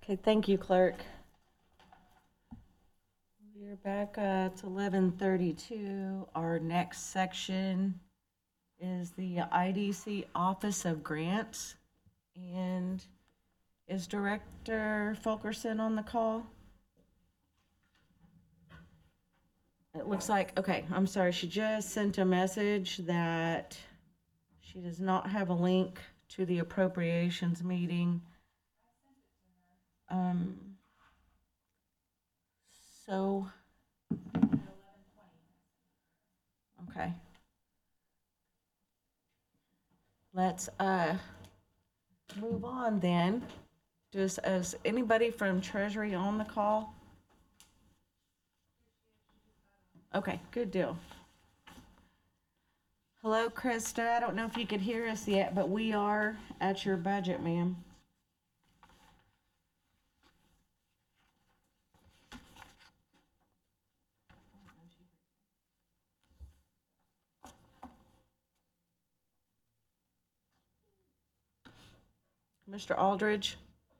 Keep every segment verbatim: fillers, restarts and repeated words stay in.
Okay, thank you, clerk. We're back at eleven thirty-two. Our next section is the I D C Office of Grants. And is Director Fulkerson on the call? It looks like, okay, I'm sorry, she just sent a message that she does not have a link to the appropriations meeting. Um, so, okay. Let's uh, move on then. Does, is anybody from Treasury on the call? Okay, good deal. Hello, Krista. I don't know if you could hear us yet, but we are at your budget, ma'am. Mister Aldridge?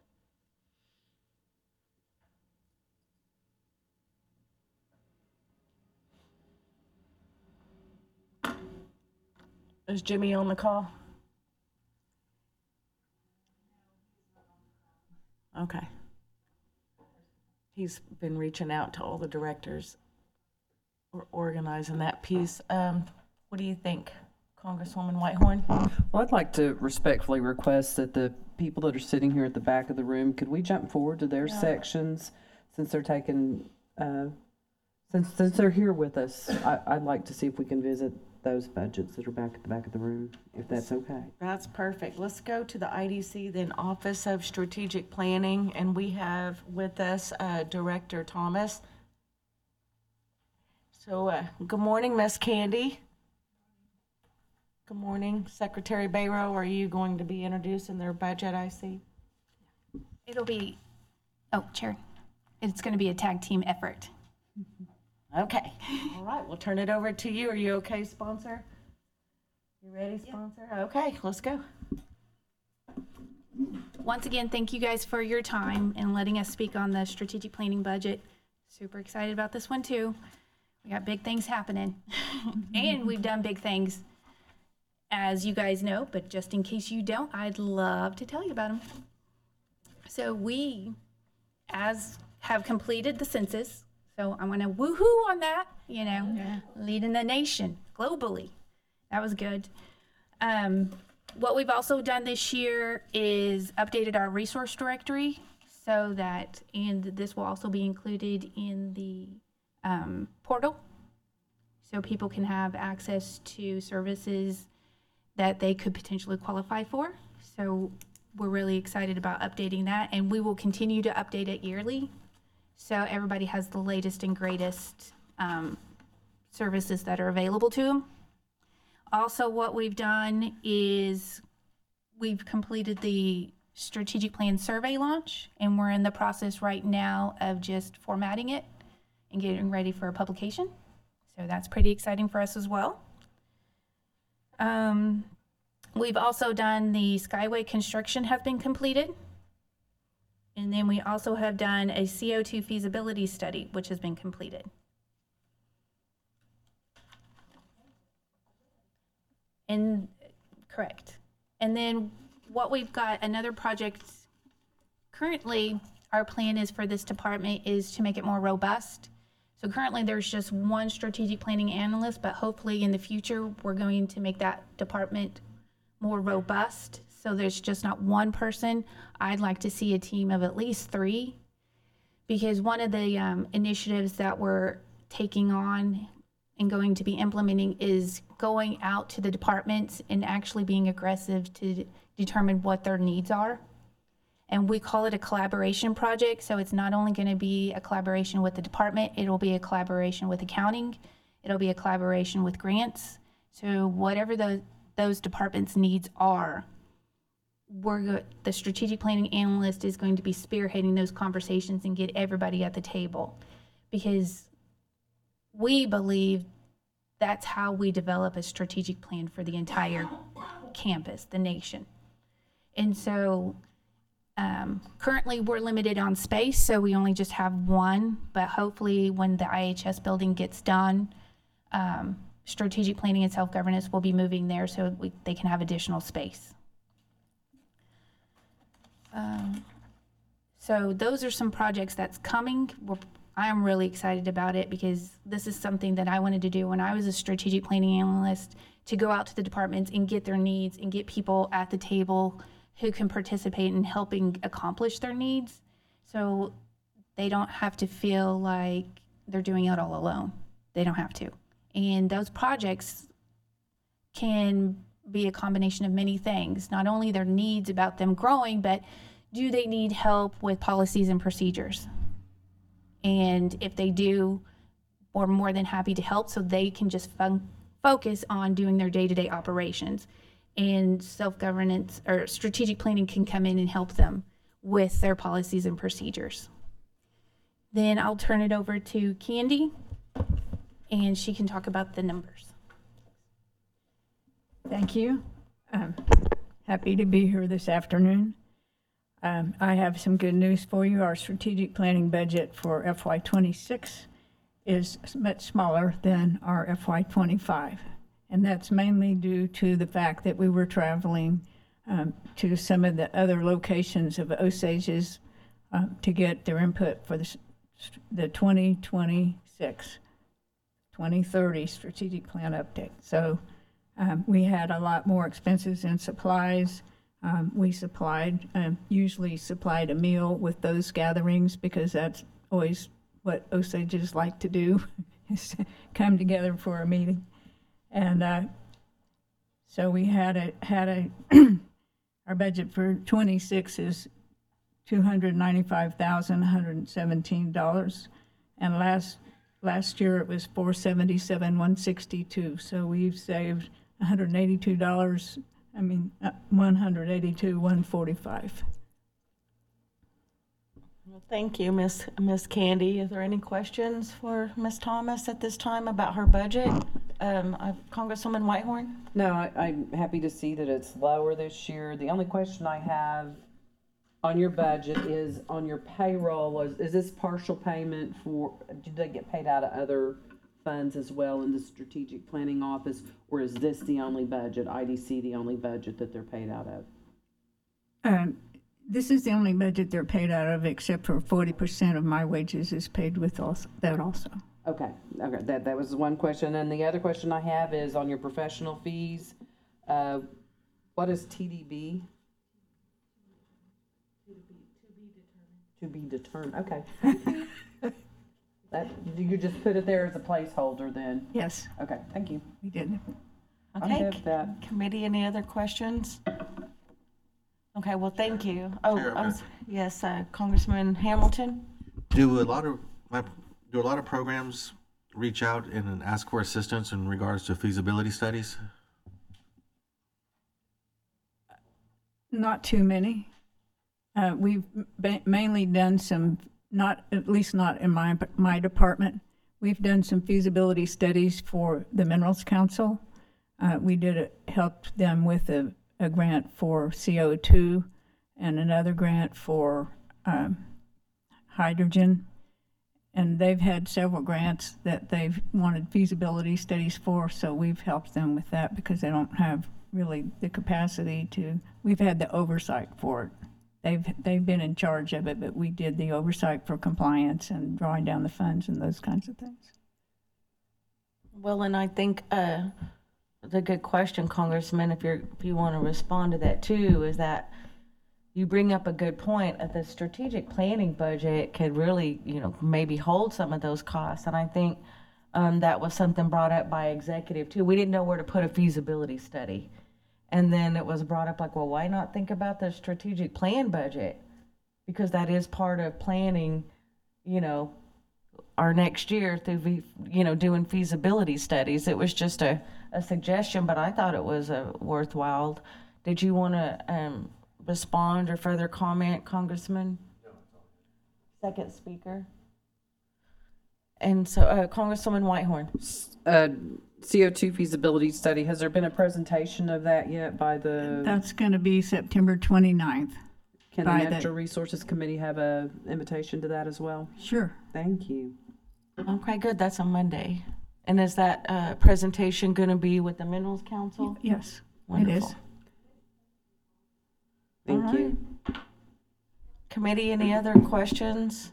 Is Jimmy on the call? Okay. He's been reaching out to all the directors. We're organizing that piece. Um, what do you think, Congresswoman Whitehorn? Well, I'd like to respectfully request that the people that are sitting here at the back of the room, could we jump forward to their Yeah. sections since they're taking, uh, since since they're here with us? I, I'd like to see if we can visit those budgets that are back at the back of the room, if that's okay. That's perfect. Let's go to the I D C, then Office of Strategic Planning, and we have with us uh, Director Thomas. So, uh, good morning, Miss Candy. Good morning, Secretary Bayrow. Are you going to be introducing their budget, I see? It'll be, oh, Chair, it's going to be a tag team effort. Okay. All right, we'll turn it over to you. Are you okay, sponsor? You ready, sponsor? Okay, let's go. Once again, thank you guys for your time and letting us speak on the strategic planning budget. Super excited about this one too. We got big things happening and we've done big things, as you guys know, but just in case you don't, I'd love to tell you about them. So we, as have completed the census, so I want to woohoo on that, you know, yeah. Leading the nation globally. That was good. Um, what we've also done this year is updated our resource directory so that, and this will also be included in the um, portal, so people can have access to services that they could potentially qualify for. So we're really excited about updating that, and we will continue to update it yearly, so everybody has the latest and greatest um, services that are available to them. Also, what we've done is we've completed the strategic plan survey launch, and we're in the process right now of just formatting it and getting ready for a publication. So that's pretty exciting for us as well. Um, we've also done the Skyway construction has been completed. And then we also have done a C O two feasibility study, which has been completed. And correct. And then what we've got, another project, currently our plan is for this department is to make it more robust. So currently there's just one strategic planning analyst, but hopefully in the future we're going to make that department more robust. So there's just not one person. I'd like to see a team of at least three, because one of the um, initiatives that we're taking on and going to be implementing is going out to the departments and actually being aggressive to determine what their needs are. And we call it a collaboration project. So it's not only going to be a collaboration with the department, it'll be a collaboration with accounting, it'll be a collaboration with grants. So whatever the, those departments' needs are, we're go- the strategic planning analyst is going to be spearheading those conversations and get everybody at the table, because we believe that's how we develop a strategic plan for the entire campus, the nation. And so Um, currently, we're limited on space, so we only just have one, but hopefully when the I H S building gets done, um, strategic planning and self-governance will be moving there so we, they can have additional space. Um, so those are some projects that's coming. We're, I am really excited about it because this is something that I wanted to do when I was a strategic planning analyst, to go out to the departments and get their needs and get people at the table who can participate in helping accomplish their needs, so they don't have to feel like they're doing it all alone. They don't have to. And those projects can be a combination of many things, not only their needs about them growing, but do they need help with policies and procedures? And if they do, we're more than happy to help so they can just fun- focus on doing their day-to-day operations. And self-governance or strategic planning can come in and help them with their policies and procedures. Then I'll turn it over to Candy, and she can talk about the numbers. Thank you. I'm happy to be here this afternoon. Um, I have some good news for you. Our strategic planning budget for F Y twenty-six is much smaller than our F Y twenty-five. And that's mainly due to the fact that we were traveling um, to some of the other locations of Osage's uh, to get their input for the, the twenty twenty-six, twenty thirty strategic plan update. So um, we had a lot more expenses in supplies. Um, we supplied, um, usually supplied a meal with those gatherings because that's always what Osages like to do, is come together for a meeting. And uh, so we had a, had a, our budget for twenty-six is two hundred ninety-five thousand one hundred seventeen dollars. And last, last year it was four seventy-seven one sixty-two. So we've saved one hundred eighty-two dollars, I mean, uh, one hundred eighty-two one forty-five. Well, thank you, Miss Miss Candy. Is there any questions for Miss Thomas at this time about her budget? Um, uh, Congresswoman Whitehorn? No, I, I'm happy to see that it's lower this year. The only question I have on your budget is on your payroll, was, is this partial payment for, do they get paid out of other funds as well in the strategic planning office? Or is this the only budget, I D C the only budget that they're paid out of? Um, this is the only budget they're paid out of, except for forty percent of my wages is paid with also, that also. Okay, okay, that, that was one question. And the other question I have is on your professional fees. Uh, what is T D B? To be determined, okay. That, you just put it there as a placeholder then? Yes, Okay, thank you. we did. I'm Okay, good with that. committee, any other questions? Okay, well, thank you. Oh, Chair, um, yes, uh, Congressman Hamilton? Do a lot of my do a lot of programs reach out and ask for assistance in regards to feasibility studies? Not too many. Uh, we've ba- mainly done some, not, at least not in my, my department. We've done some feasibility studies for the Minerals Council. Uh, we did a, helped them with a, a grant for C O two and another grant for um, hydrogen. And they've had several grants that they've wanted feasibility studies for, so we've helped them with that because they don't have really the capacity to, we've had the oversight for it. They've, they've been in charge of it, but we did the oversight for compliance and drawing down the funds and those kinds of things. Well, and I think uh, it's a good question, Congressman, if you're, if you want to respond to that too, is that you bring up a good point. That the strategic planning budget could really, you know, maybe hold some of those costs. And I think um, that was something brought up by executive too. We didn't know where to put a feasibility study. And then it was brought up like, well, why not think about the strategic plan budget? Because that is part of planning, you know, our next year through, you know, doing feasibility studies. It was just a, a suggestion, but I thought it was a worthwhile. Did you want to um, respond or further comment, Congressman? No. Second speaker. And so, uh, Congresswoman Whitehorn. Uh, C O two feasibility study, has there been a presentation of that yet by the, That's going to be September twenty-ninth. Can the by the- Natural Resources Committee have a invitation to that as well? Sure. Thank you. Okay, good, that's on Monday. And is that, uh, presentation gonna be with the Minerals Council? Yes, it Wonderful. is. Thank All you. Committee, any other questions?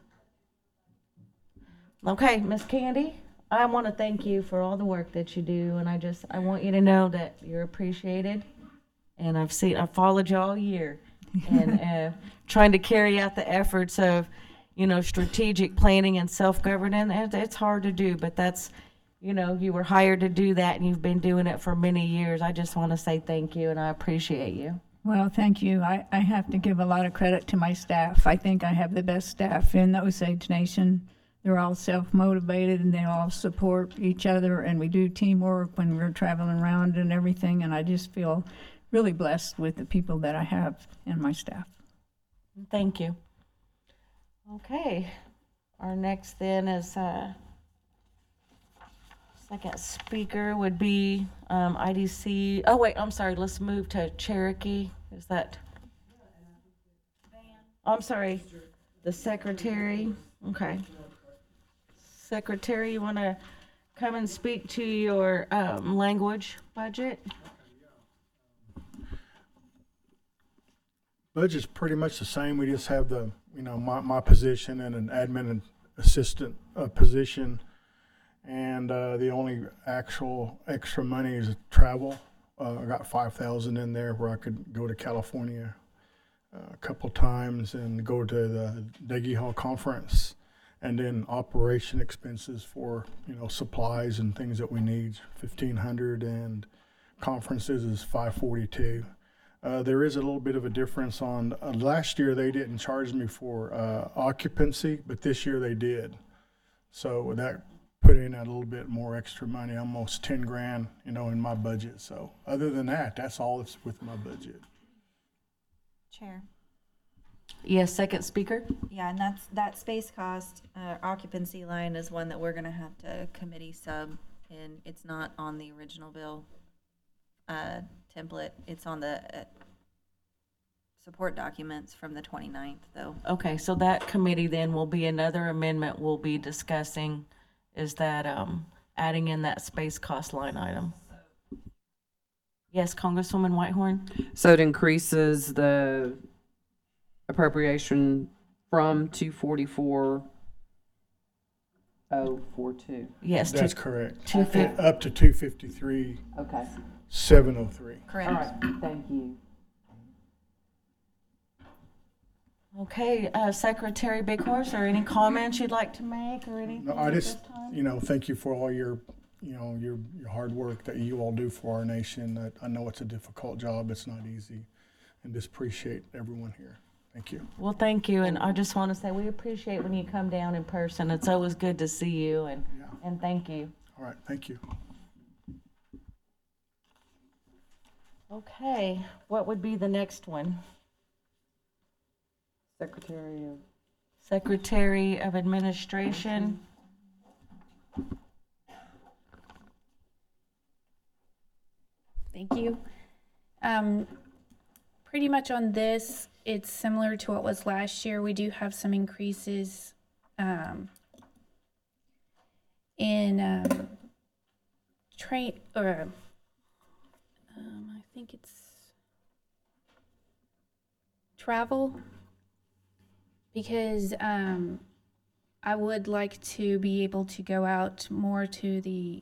Okay, Miss Candy, I want to thank you for all the work that you do, and I just, I want you to know that you're appreciated. And I've seen, I've followed you all year, and uh, trying to carry out the efforts of, you know, strategic planning and self-governing. And it's hard to do, but that's, you know, you were hired to do that, and you've been doing it for many years. I just want to say thank you, and I appreciate you. Well, thank you. I, I have to give a lot of credit to my staff. I think I have the best staff in the Osage Nation. They're all self-motivated and they all support each other, and we do teamwork when we're traveling around and everything, and I just feel really blessed with the people that I have in my staff. Thank you. Okay, our next then is, uh, second speaker would be, um, I D C, oh wait, I'm sorry, let's move to Cherokee, is that? I'm sorry, the secretary, okay. Secretary, you wanna come and speak to your, um, language budget? Budget's pretty much the same. We just have the, you know, my, my position and an admin and assistant uh, position. And uh, the only actual extra money is travel. Uh, I got five thousand in there where I could go to California uh, a couple times and go to the Deggy Hall conference. And then operation expenses for, you know, supplies and things that we need, fifteen hundred, and conferences is five forty-two. Uh, there is a little bit of a difference on, uh, last year they didn't charge me for uh, occupancy, but this year they did. So that put in a little bit more extra money, almost ten grand, you know, in my budget. So other than that, that's all that's with my budget. Chair. Yes, second speaker? Yeah, and that's, that space cost, uh, occupancy line is one that we're gonna have to committee sub, and it's not on the original bill, uh, template. It's on the, uh, support documents from the twenty-ninth, though. Okay, so that committee then will be another amendment we'll be discussing, is that, um, adding in that space cost line item. Yes, Congresswoman Whitehorn? So it increases the appropriation from two forty-four oh four two. Yes, That's to, correct. two fif- Up to two fifty-three, Okay. seven oh three. Correct. All right. Thank you. okay, uh, Secretary Big Horse, or any comments you'd like to make or anything No, I at this just, time? you know, thank you for all your, you know, your, your hard work that you all do for our nation. I- I know it's a difficult job. It's not easy. And just appreciate everyone here. Thank you. Well, thank you, and I just want to say we appreciate when you come down in person. It's always good to see you, and, Yeah. and thank you. All right. Thank you. Okay, what would be the next one? Secretary of Secretary of Administration. Thank you. Um, pretty much on this, it's similar to what was last year. We do have some increases, um, in, um, train, or, um, I think it's travel. Because, um, I would like to be able to go out more to the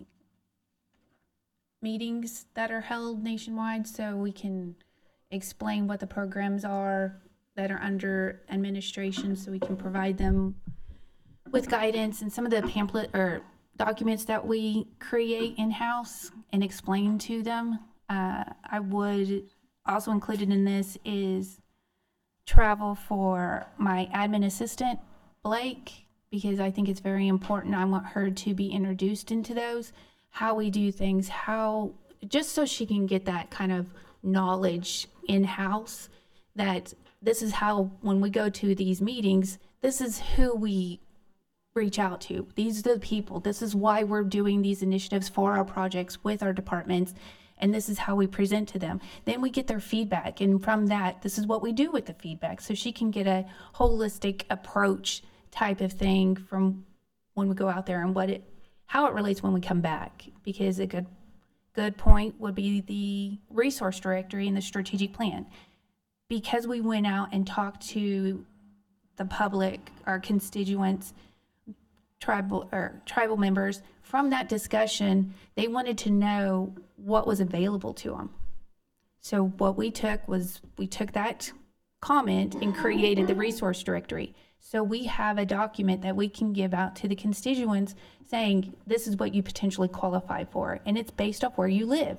meetings that are held nationwide so we can explain what the programs are that are under administration so we can provide them with guidance and some of the pamphlet or documents that we create in-house and explain to them. Uh, I would also included in this is travel for my admin assistant, Blake, because I think it's very important. I want her to be introduced into those, how we do things, how, just so she can get that kind of knowledge in-house that this is how, when we go to these meetings, this is who we reach out to. These are the people. This is why we're doing these initiatives for our projects with our departments. and this is how we present to them. Then we get their feedback, and from that, this is what we do with the feedback. So she can get a holistic approach type of thing from when we go out there and what it, how it relates when we come back. Because a good, good point would be the resource directory and the strategic plan. Because we went out and talked to the public, our constituents, tribal or tribal members, from that discussion, they wanted to know what was available to them. So what we took was we took that comment and created the resource directory. So we have a document that we can give out to the constituents saying, this is what you potentially qualify for. And it's based off where you live.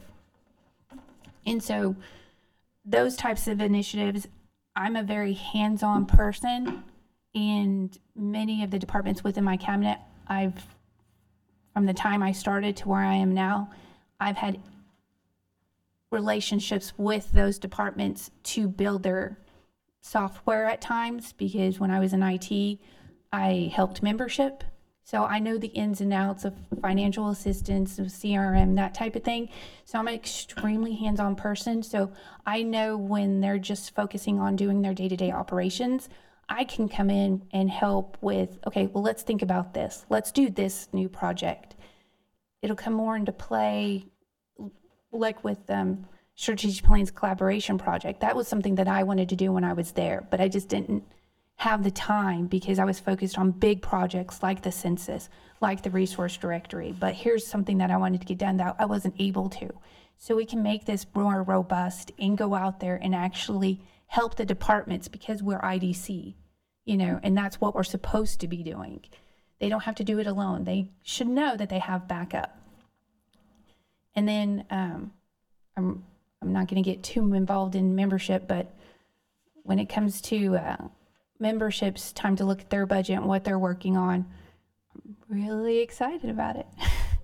And so those types of initiatives, I'm a very hands-on person, and many of the departments within my cabinet, I've, from the time I started to where I am now, I've had relationships with those departments to build their software at times, because when I was in I T, I helped membership. So I know the ins and outs of financial assistance, of C R M, that type of thing. So I'm an extremely hands-on person. So I know when they're just focusing on doing their day-to-day operations, I can come in and help with, okay, well, let's think about this. Let's do this new project. It'll come more into play, like with um, Strategic Plans Collaboration Project. That was something that I wanted to do when I was there, but I just didn't have the time because I was focused on big projects like the census, like the resource directory. But here's something that I wanted to get done that I wasn't able to. So we can make this more robust and go out there and actually help the departments, because we're I D C, you know, and that's what we're supposed to be doing. They don't have to do it alone. They should know that they have backup. And then um, I'm, I'm not going to get too involved in membership, but when it comes to uh, memberships, time to look at their budget and what they're working on, I'm really excited about it.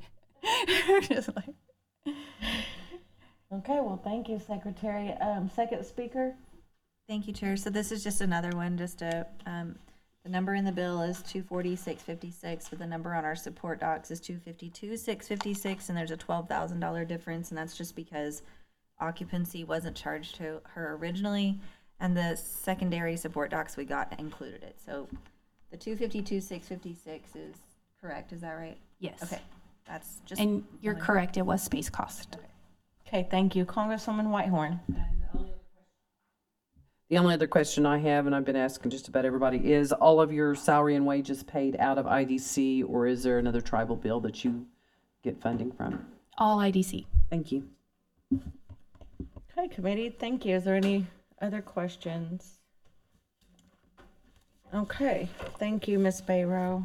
Just like, Okay, well, thank you, Secretary. Um, second speaker? Thank you, Chair. So this is just another one, just a, um, the number in the bill is two forty, six fifty-six, but the number on our support docs is two fifty-two, six fifty-six, and there's a twelve thousand dollar difference, and that's just because occupancy wasn't charged to her originally, and the secondary support docs we got included it. So the two fifty-two, six fifty-six is correct, is that right? yes. Okay, that's just. And you're correct, it was space cost. Okay, thank you. Congresswoman Whitehorn. The only other question I have, and I've been asking just about everybody, is all of your salary and wages paid out of I D C, or is there another tribal bill that you get funding from? All I D C. Thank you. Okay, committee, thank you. Is there any other questions? Okay, thank you, Miz Bayrow.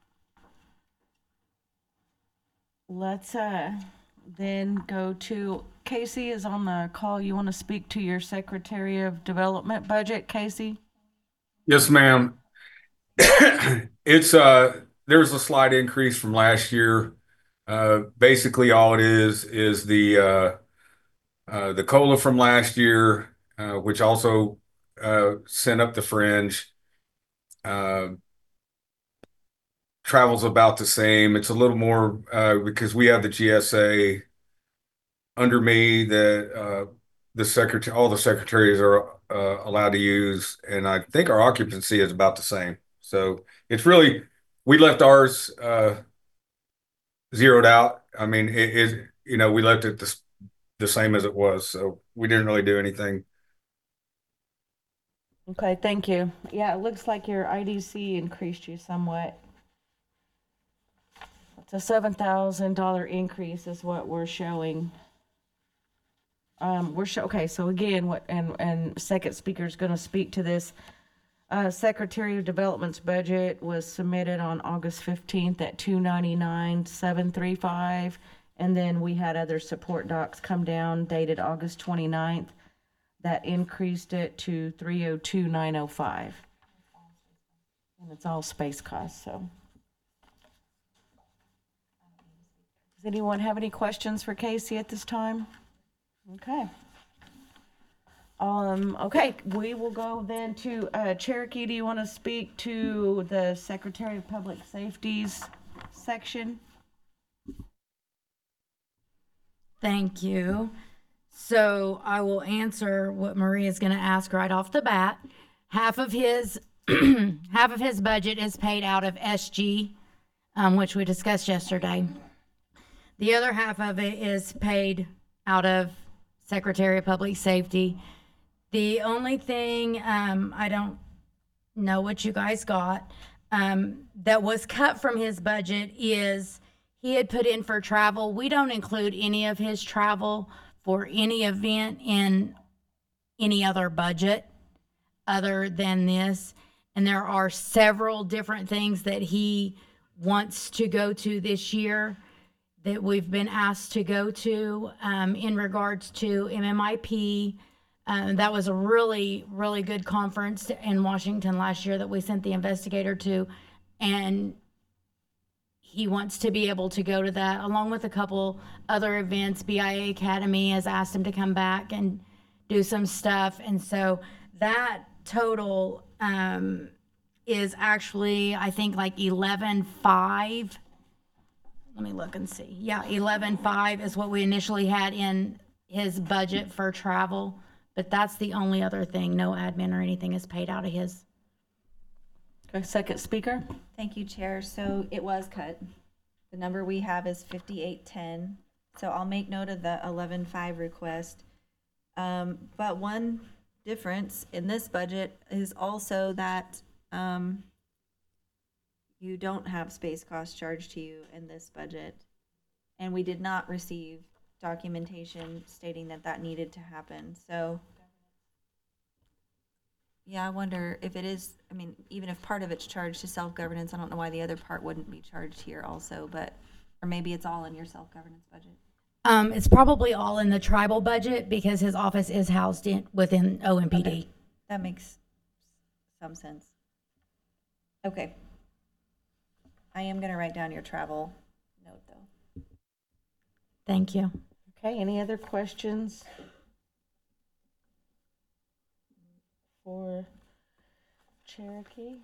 Let's uh, then go to, Casey is on the call. You want to speak to your Secretary of Development budget, Casey? Yes, ma'am. It's uh there's a slight increase from last year. Uh basically all it is is the uh uh the COLA from last year, uh which also uh sent up the fringe. Uh travel's about the same. It's a little more uh because we have the G S A under me that uh the secretary all the secretaries are uh, allowed to use, and I think our occupancy is about the same. So it's really, we left ours uh, zeroed out. I mean, it is, you know, we left it the, the same as it was. So we didn't really do anything. Okay, thank you. Yeah, it looks like your I D C increased you somewhat. It's a seven thousand dollar increase is what we're showing. Um, we're show, okay, so again, what, and, and second speaker is gonna speak to this. Uh, Secretary of Development's budget was submitted on August fifteenth at two ninety-nine, seven thirty-five. And then we had other support docs come down dated August twenty-ninth. That increased it to three oh two, nine oh five. And it's all space costs, so. Does anyone have any questions for Casey at this time? Okay. Um, okay, we will go then to, uh, Cherokee, do you want to speak to the Secretary of Public Safety's section? Thank you. So I will answer what Maria is going to ask right off the bat. Half of his half of his budget is paid out of S G, um, which we discussed yesterday. The other half of it is paid out of Secretary of Public Safety. The only thing um, I don't know what you guys got um, that was cut from his budget is he had put in for travel. We don't include any of his travel for any event in any other budget other than this. And there are several different things that he wants to go to this year that we've been asked to go to um, in regards to M M I P. Um, that was a really, really good conference in Washington last year that we sent the investigator to. And he wants to be able to go to that along with a couple other events. B I A Academy has asked him to come back and do some stuff. And so that total um, is actually, I think, like eleven five. Let me look and see. Yeah, eleven five is what we initially had in his budget for travel. But that's the only other thing. No admin or anything is paid out of his. Okay, second speaker. Thank you, Chair. So it was cut. The number we have is fifty-eight ten. So I'll make note of the eleven five request. Um, but one difference in this budget is also that um, you don't have space costs charged to you in this budget. And we did not receive documentation stating that that needed to happen. So yeah, I wonder if it is, I mean, even if part of it's charged to self-governance, I don't know why the other part wouldn't be charged here also, but, or maybe it's all in your self-governance budget. Um, it's probably all in the tribal budget because his office is housed in within O M P D. Okay. That makes some sense. Okay. I am gonna write down your travel note though. Thank you. Okay, any other questions for Cherokee?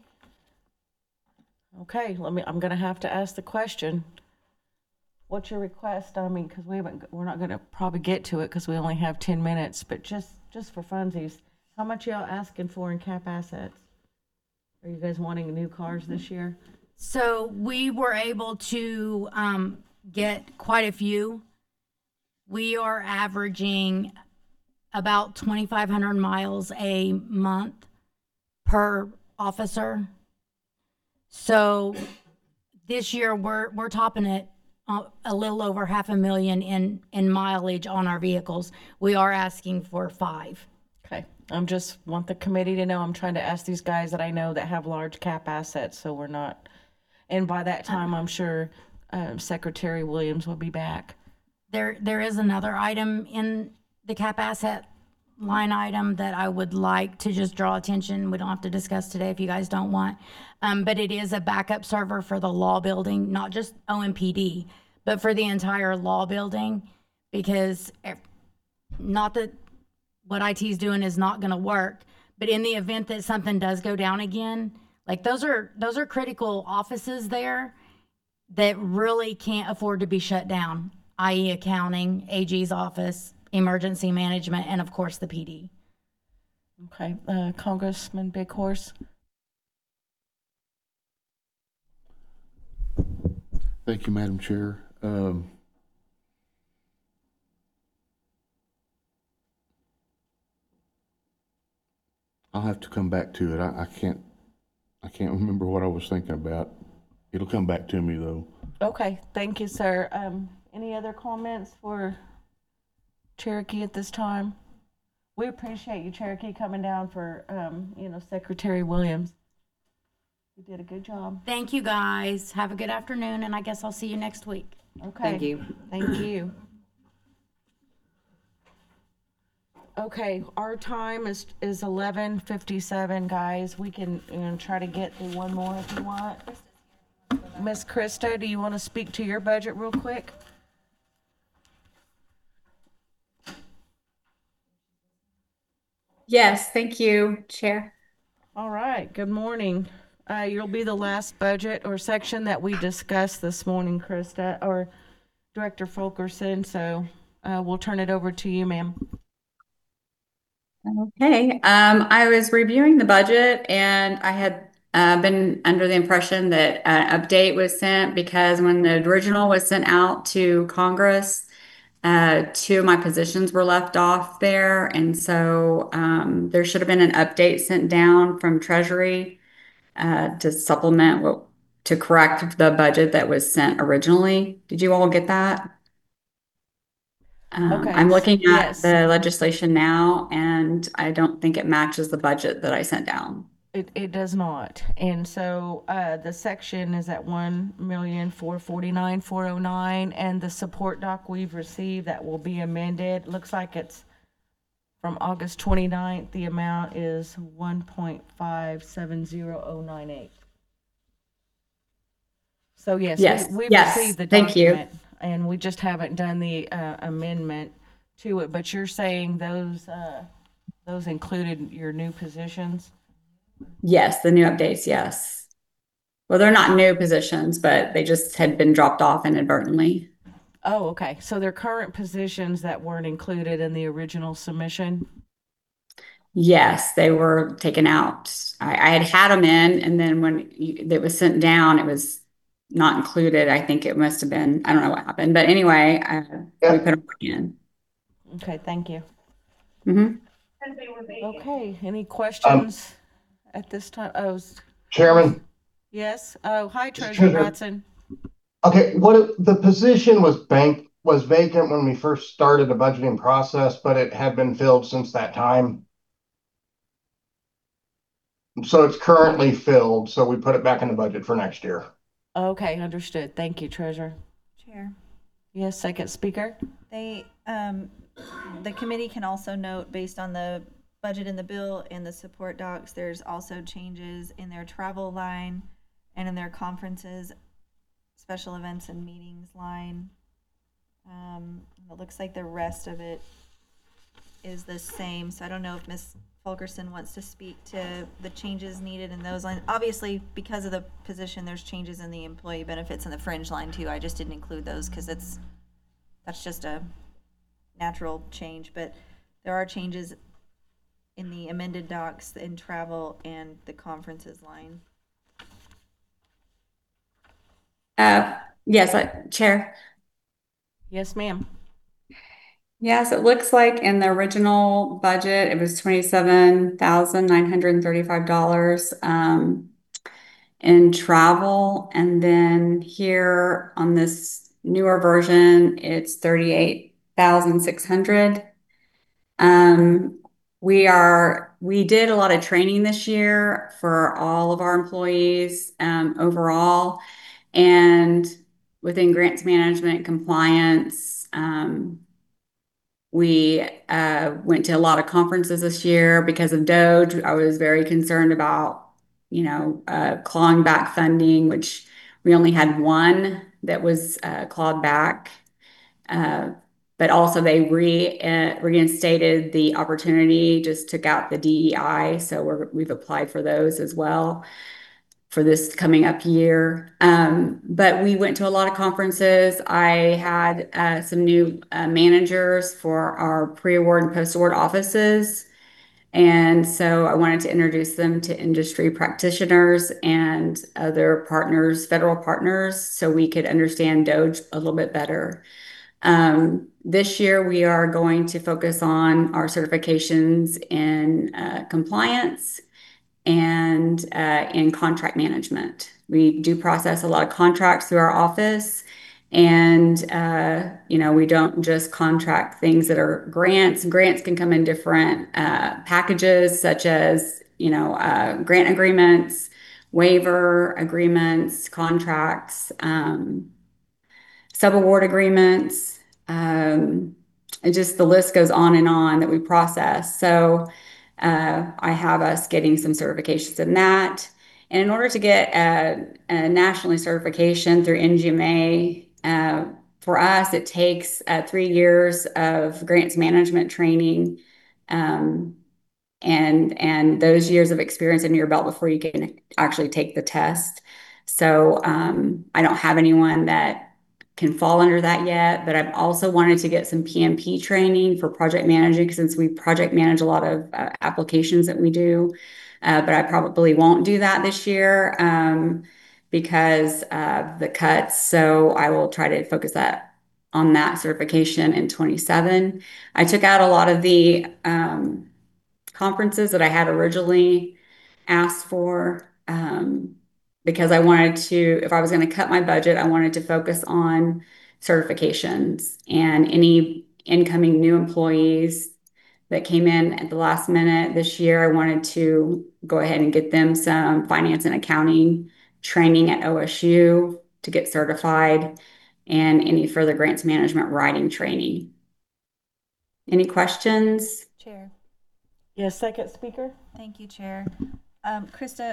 Okay, let me, I'm gonna have to ask the question. What's your request? I mean, because we haven't, we're not gonna probably get to it because we only have ten minutes, but just, just for funsies, how much y'all asking for in cap assets? Are you guys wanting new cars this year? So we were able to um, get quite a few. We are averaging about twenty-five hundred miles a month per officer. So this year we're we're topping it uh, a little over half a million in in mileage on our vehicles. We are asking for five. Okay, I'm just want the committee to know I'm trying to ask these guys that I know that have large cap assets, so we're not. And by that time, I'm sure um, Secretary Williams will be back. There, there is another item in the cap asset line item that I would like to just draw attention. We don't have to discuss today if you guys don't want. Um, but it is a backup server for the law building, not just O M P D, but for the entire law building. Because if, not that what I T is doing is not going to work, but in the event that something does go down again, like those are those are critical offices there that really can't afford to be shut down. that is accounting, A G's office, emergency management, and of course the P D. Okay, uh, Congressman Big Horse. Thank you, Madam Chair. Um, I'll have to come back to it. I, I can't, I can't remember what I was thinking about. It'll come back to me though. Okay, thank you, sir. Um, any other comments for Cherokee at this time? We appreciate you, Cherokee, coming down for, um, you know, Secretary Williams. You did a good job. Thank you, guys. Have a good afternoon, and I guess I'll see you next week. Okay. Thank you. Thank you. Okay, our time is is eleven fifty-seven, guys. We can, you know, try to get through one more if you want. Miss Krista, do you want to speak to your budget real quick? Yes, thank you, Chair. All right, good morning. Uh, you'll be the last budget or section that we discussed this morning, Krista, or Director Fulkerson, so uh, we'll turn it over to you, ma'am. Okay, um, I was reviewing the budget and I had uh, been under the impression that an update was sent because when the original was sent out to Congress, uh, two of my positions were left off there. And so um, there should have been an update sent down from Treasury uh, to supplement what, to correct the budget that was sent originally. Did you all get that? Um, Okay, I'm looking at yes. the legislation now, and I don't think it matches the budget that I sent down. It, it does not. And so uh, the section is at one million four forty-nine four oh nine, and the support doc we've received that will be amended, looks like it's from August twenty-ninth. The amount is one point five seven zero oh nine eight. So yes, Yes, we, we've yes, received the thank you. document, and we just haven't done the uh, amendment to it. But you're saying those uh, those included your new positions? Yes, the new updates, yes. Well, they're not new positions, but they just had been dropped off inadvertently. Oh, okay. So they're current positions that weren't included in the original submission? Yes, they were taken out. I, I had had them in, and then when you, it was sent down, it was not included. I think it must have been, I don't know what happened, but anyway, uh, Yeah. we put them in. Okay, thank you. Mm-hmm. Okay, any questions at this time? Oh, s- Chairman, yes. Oh, hi, Treasurer Treasurer. Batson. okay, what, the position was bank, was vacant when we first started the budgeting process, but it had been filled since that time. So it's currently filled, so we put it back in the budget for next year. Okay, understood. Thank you, Treasurer. Chair, Yes, second speaker. they, um, the committee can also note, based on the budget in the bill and the support docs, there's also changes in their travel line and in their conferences, special events and meetings line. Um, it looks like the rest of it is the same, so I don't know if Miz Fulkerson wants to speak to the changes needed in those lines. Obviously, because of the position, there's changes in the employee benefits and the fringe line too. I just didn't include those because it's, that's just a natural change, but there are changes in the amended docs in travel and the conferences line. Uh, yes, I, Chair. Yes, ma'am. Yes, it looks like in the original budget, it was twenty-seven thousand nine hundred and thirty-five dollars um, in travel. And then here on this newer version, it's thirty-eight thousand six hundred. Um, we are, we did a lot of training this year for all of our employees um, overall. And within grants management compliance, um, we uh, went to a lot of conferences this year because of Doge. I was very concerned about, you know, uh, clawing back funding, which we only had one that was uh, clawed back. Uh, but also they re uh, reinstated the opportunity, just took out the D E I. So we're, we've applied for those as well for this coming up year. Um, but we went to a lot of conferences. I had uh, some new uh, managers for our pre-award and post-award offices. And so I wanted to introduce them to industry practitioners and other partners, federal partners, so we could understand Doge a little bit better. Um, this year, we are going to focus on our certifications in uh, compliance and uh, in contract management. We do process a lot of contracts through our office. And, uh, you know, we don't just contract things that are grants. Grants can come in different uh, packages, such as, you know, uh, grant agreements, waiver agreements, contracts, um, subaward agreements. Um, and just the list goes on and on that we process. So uh, I have us getting some certifications in that. And in order to get a, a nationally certification through N G M A, uh, for us, it takes uh, three years of grants management training, um, and and those years of experience under your belt before you can actually take the test. So um, I don't have anyone that can fall under that yet, but I've also wanted to get some P M P training for project managing since we project manage a lot of uh, applications that we do. Uh, but I probably won't do that this year um, because of the cuts. So I will try to focus that on that certification in twenty-seven. I took out a lot of the um, conferences that I had originally asked for um, because I wanted to, if I was going to cut my budget, I wanted to focus on certifications and any incoming new employees that came in at the last minute this year. I wanted to go ahead and get them some finance and accounting training at O S U to get certified and any further grants management writing training. Any questions? Chair. Yes, second speaker? Thank you, Chair. Um, Krista,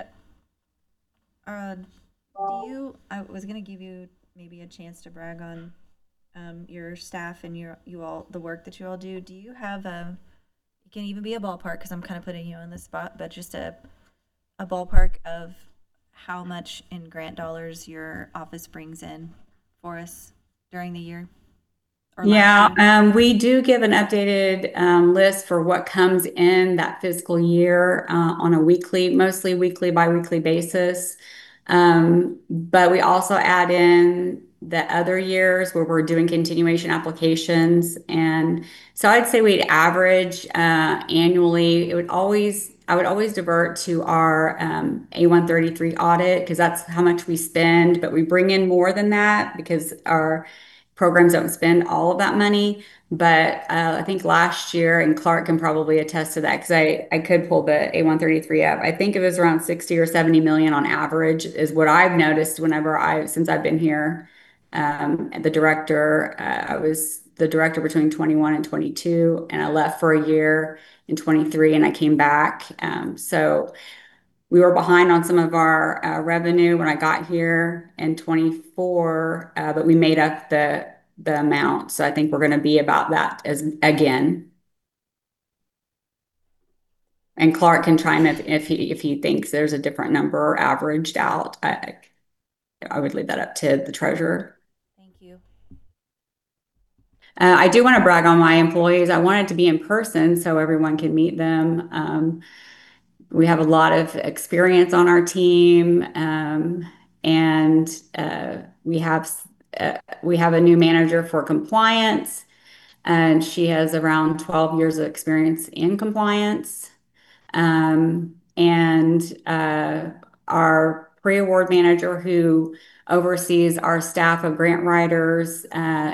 uh, do you, I was gonna give you maybe a chance to brag on um, your staff and your, you all, the work that you all do. Do you have a, it can even be a ballpark, because I'm kind of putting you on the spot, but just a, a ballpark of how much in grant dollars your office brings in for us during the year? Or Yeah, last year? um, we do give an updated um, list for what comes in that fiscal year uh, on a weekly, mostly weekly, bi-weekly basis. Um, but we also add in the other years where we're doing continuation applications. And so I'd say we'd average uh, annually, it would always, I would always divert to our um, A one thirty-three audit because that's how much we spend, but we bring in more than that because our programs don't spend all of that money. But uh, I think last year, and Clark can probably attest to that because I, I could pull the A one thirty-three up. I think it was around sixty or seventy million on average is what I've noticed whenever I, since I've been here. Um, the director, uh, I was the director between twenty-one and twenty-two, and I left for a year in twenty-three and I came back. Um, so we were behind on some of our uh, revenue when I got here in twenty-four, uh, but we made up the the amount. So I think we're going to be about that as again. And Clark can chime if if he if he thinks there's a different number averaged out. I I would leave that up to the treasurer. Thank you. Uh, I do want to brag on my employees. I wanted to be in person so everyone can meet them. Um, We have a lot of experience on our team, um, and uh, we have uh, we have a new manager for compliance, and she has around twelve years of experience in compliance. Um, and uh, our pre-award manager who oversees our staff of grant writers uh,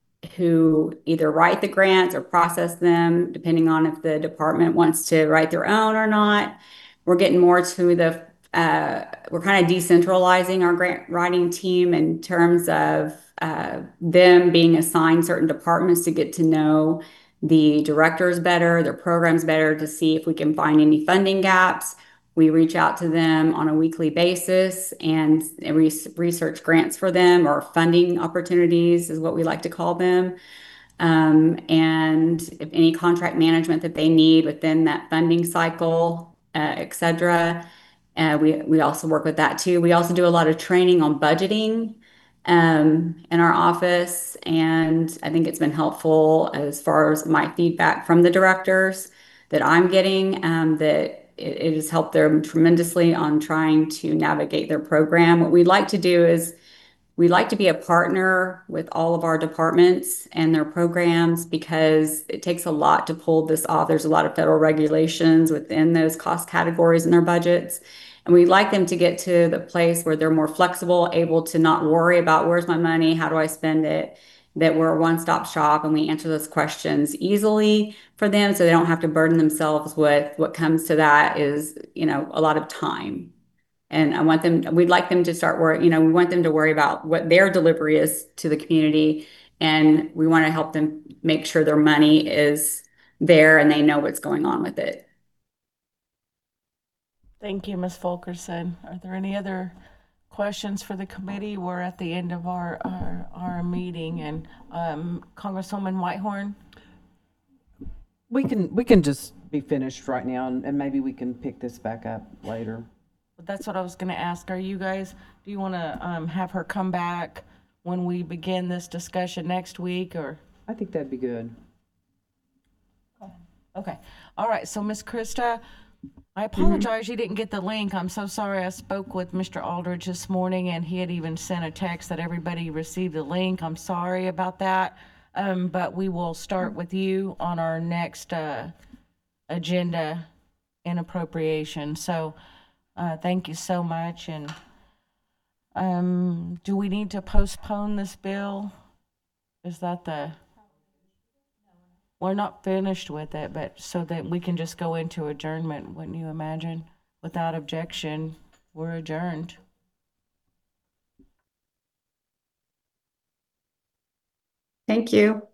who either write the grants or process them, depending on if the department wants to write their own or not. We're getting more to the, uh, we're kind of decentralizing our grant writing team in terms of uh, them being assigned certain departments to get to know the directors better, their programs better, to see if we can find any funding gaps. We reach out to them on a weekly basis and re research grants for them, or funding opportunities is what we like to call them. Um, and if any contract management that they need within that funding cycle, uh, et cetera. Uh, we, we also work with that too. We also do a lot of training on budgeting um, in our office. And I think it's been helpful as far as my feedback from the directors that I'm getting, um, that it, it has helped them tremendously on trying to navigate their program. What we'd like to do is we like to be a partner with all of our departments and their programs because it takes a lot to pull this off. There's a lot of federal regulations within those cost categories in their budgets. And we'd like them to get to the place where they're more flexible, able to not worry about where's my money, how do I spend it, that we're a one-stop shop and we answer those questions easily for them so they don't have to burden themselves with what comes to that is, you know, a lot of time. And I want them, we'd like them to start work, you know, we want them to worry about what their delivery is to the community. And we want to help them make sure their money is there and they know what's going on with it. Thank you, Miz Fulkerson. Are there any other questions for the committee? We're at the end of our, our, our meeting, and um, Congresswoman Whitehorn? We can, we can just be finished right now, and, and maybe we can pick this back up later. That's what I was going to ask. Are you guys, do you want to um, have her come back when we begin this discussion next week, or? I think that'd be good. Okay, all right, so Miss Krista, I apologize you didn't get the link. I'm so sorry. I spoke with Mister Aldridge this morning, and he had even sent a text that everybody received the link. I'm sorry about that, um, but we will start with you on our next uh, agenda in appropriation. So uh, thank you so much, and um, do we need to postpone this bill? Is that the... We're not finished with it, but so that we can just go into adjournment, wouldn't you imagine? Without objection, we're adjourned. Thank you.